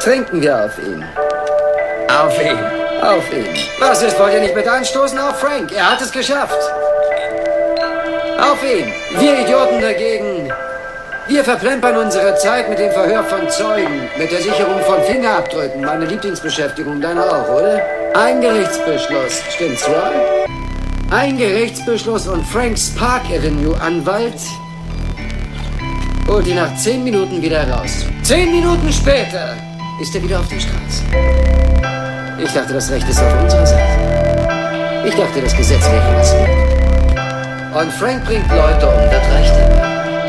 trinken wir auf ihn. Auf ihn. Auf ihn. Was ist, wollt ihr nicht mit anstoßen auf Frank? Er hat es geschafft. Auf ihn. Wir Idioten dagegen. Wir verplempern unsere Zeit mit dem Verhör von Zeugen, mit der Sicherung von Fingerabdrücken. Meine Lieblingsbeschäftigung, deine auch, oder? Ein Gerichtsbeschluss, stimmt's, Roy? Ein Gerichtsbeschluss und Franks Park Avenue Anwalt holt ihn nach 10 Minuten wieder raus. 10 Minuten später ist er wieder auf der Straße. Ich dachte, das Recht ist auf unserer Seite. Ich dachte, das Gesetz wäre was wert. Und Frank bringt Leute um, das reicht ihm.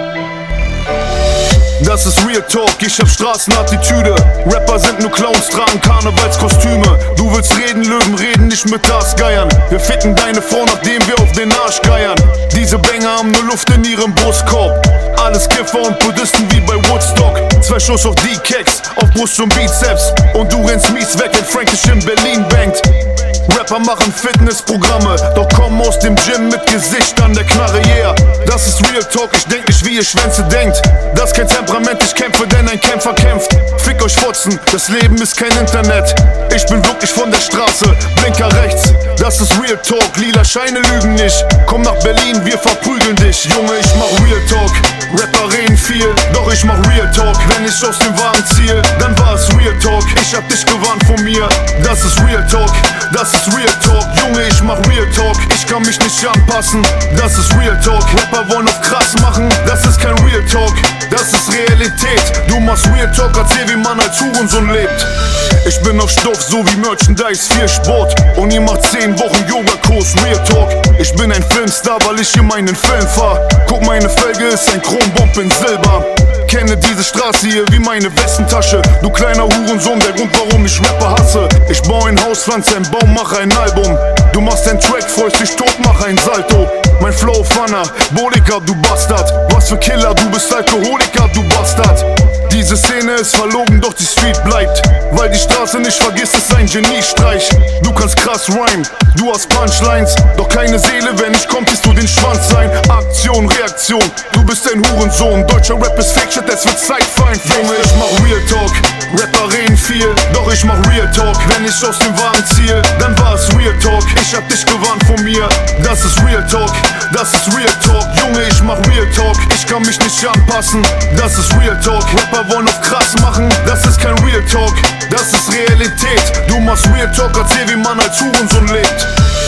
Das ist Real Talk, ich hab Straßenattitüde. Rapper sind nur Clowns, tragen Karnevalskostüme. Du willst reden, Löwen reden, nicht mit Geiern. Wir ficken deine Frau, nachdem wir auf den Arsch geiern. Diese Banger haben nur Luft in ihrem Brustkorb. Alles Kiffer und Buddhisten wie bei Woodstock. 2 Schuss auf die Keks, auf Brust und Bizeps. Und du rennst mies weg, wenn Frank dich in Berlin bangt. Rapper machen Fitnessprogramme, doch kommen aus dem Gym mit Gesicht an der Knarre, yeah. Das ist Real Talk, ich denk nicht wie ihr Schwänze denkt. Das ist kein Temperament, ich kämpfe, denn ein Kämpfer kämpft. Fick euch Fotzen, das Leben ist kein Internet. Ich bin wirklich von der Straße, Blinker rechts. Das ist Real Talk, lila Scheine lügen nicht. Komm nach Berlin, wir verprügeln dich. Junge, ich mach Real Talk, Rapper reden viel, doch ich mach Real Talk. Wenn ich aus dem Wagen ziehe, dann war es Real Talk. Ich hab dich gewarnt von mir, das ist Real Talk. Das ist Real Talk, Junge, ich mach Real Talk. Ich kann mich nicht anpassen, das ist Real Talk. Rapper wollen auf krass machen, das ist kein Real Talk. Das ist Realität, du machst Real Talk, erzähl wie man als Hurensohn lebt. Ich bin auf Stoff, so wie Merchandise, viel Sport. Und ihr macht 10 Wochen Yogakurs, Real Talk. Ich bin ein Filmstar, weil ich hier meinen Film fahr. Guck, meine Felge ist ein Chrombomb in Silber. Kenne diese Straße hier wie meine Westentasche. Du kleiner Hurensohn, der Grund, warum ich Rapper hasse. Ich baue ein Haus, pflanze ein Baum, mache ein Album. Du machst ein Track, freust dich tot, mach ein Salto. Mein Flow Funner, Bodiker, du Bastard. Was für Killer, du bist Alkoholiker, du Bastard. Diese Szene ist verlogen, doch die Street bleibt. Weil die Straße nicht vergisst, ist ein Geniestreich. Du kannst krass rhymen, du hast Punchlines. Doch keine Seele, wenn ich komm, bist du den Schwanz sein. Aktion, Reaktion, du bist ein Hurensohn. Deutscher Rap ist Fake Shit, es wird Zeit fein. Junge, ich mach Real Talk, Rapper reden viel, doch ich mach Real Talk. Wenn ich aus dem Wagen ziehe, dann war es Real Talk. Ich hab dich gewarnt von mir, das ist Real Talk. Das ist Real Talk, Junge, ich mach Real Talk. Ich kann mich nicht anpassen, das ist Real Talk. Rapper wollen auf krass machen, das ist kein Real Talk. Das ist Realität, du machst Real Talk, erzähl wie man als Hurensohn lebt.